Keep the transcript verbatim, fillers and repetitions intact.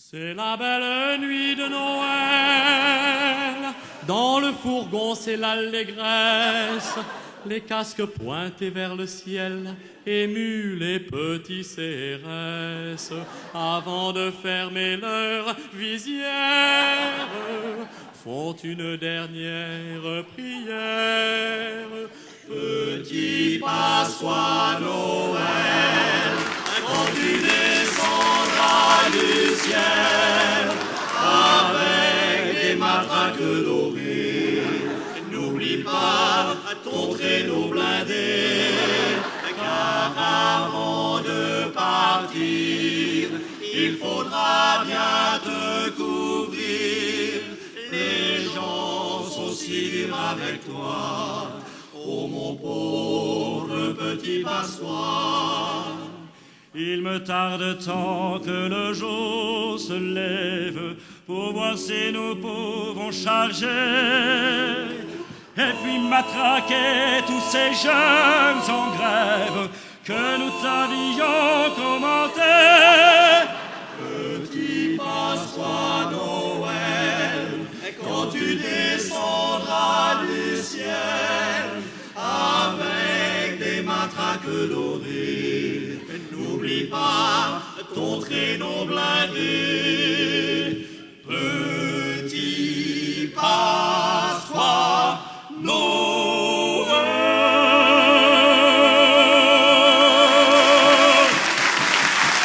C'est la belle nuit de Noël, dans le fourgon c'est l'allégresse, les casques pointés vers le ciel, émus les petits C R S, avant de fermer leur visière, font une dernière prière. Petit Pasqua Noël, quand tu descendras du ciel, avec des matraques dorées, n'oublie pas ton traîneau blindé, car avant de partir, il faudra bien te couvrir. Les gens sont si durs avec toi, oh mon pauvre petit Pasqua. Il me tarde tant que le jour se lève pour voir si nous pouvons charger et puis matraquer tous ces jeunes en grève que nous t'avions commenté. Petit Pasqua Noël, quand tu descendras du ciel avec des matraques dorées, n'oublie pas ton traîneau blindé.